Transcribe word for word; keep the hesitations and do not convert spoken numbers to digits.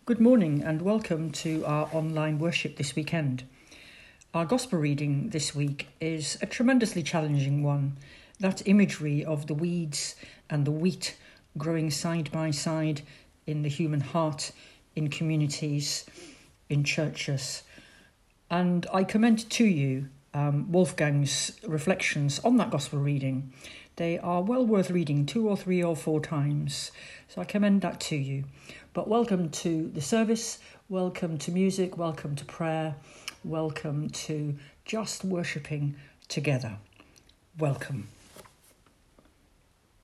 Good morning and welcome to our online worship this weekend. Our Gospel reading this week is a tremendously challenging one. That imagery of the weeds and the wheat growing side by side in the human heart, in communities, in churches. And I commend to you um, Wolfgang's reflections on that Gospel reading. They are well worth reading two or three or four times. So I commend that to you. But welcome to the service, welcome to music, welcome to prayer, welcome to just worshipping together. Welcome.